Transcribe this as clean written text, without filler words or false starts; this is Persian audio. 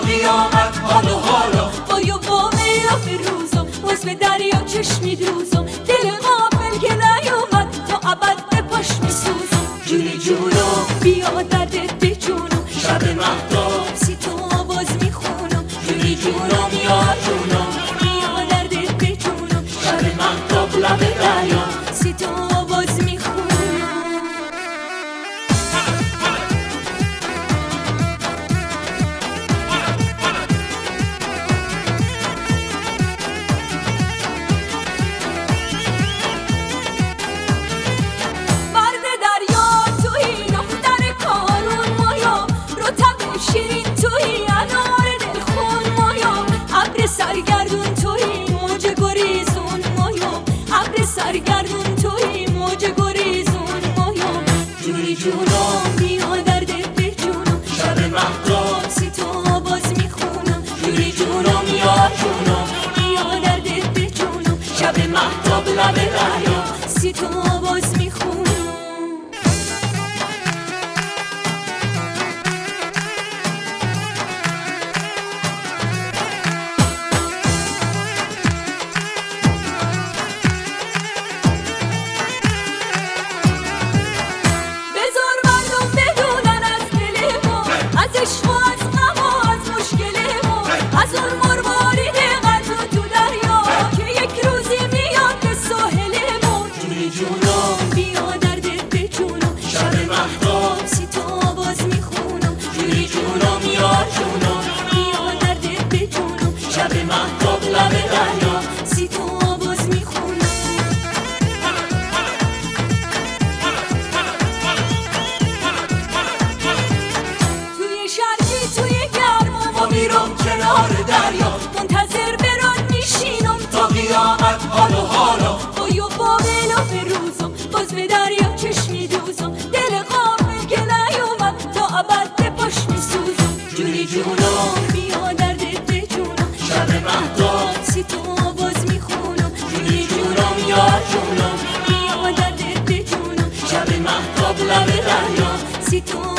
قیامت حال و حالا بایا با میلا روزم باز به دریا چشمی دوزم دل غافل که نیومد تا ابد به پاش میسوزم جونی جونم بیا دردت بجونم شب مهتاب سی تو آواز میخونم جونی جونم یا جونم بیا دردت بجونم شب مهتاب لب دریا سی تو آواز میخونم سرگردون توی موج گریزون مایم ابر سرگردون توی موج گریزون مایم جونی جونم بیا دردت بجونم شب مهتاب سی تو آواز میخونم جونی جونم یا جونم بیا دردت بجونم شب مهتاب لب دریا سی تو آواز میخونم شب مهتاب لب دریا سی تو آواز میخونم توی شرقی توی گرما ما میرم کنار دریا منتظر برات میشینم تا قیامت حال و حالا بایا با میلا روزم باز به دریا چشمی دوزم دل غافل که نیومد تا ابد به پاش میسوزم جونی جونم بیا دردت بجونم شب مهتاب سی تو آواز میخونم جونی جونم یا جونم بیا دردت بجونم شب مهتاب لب دریا سی تو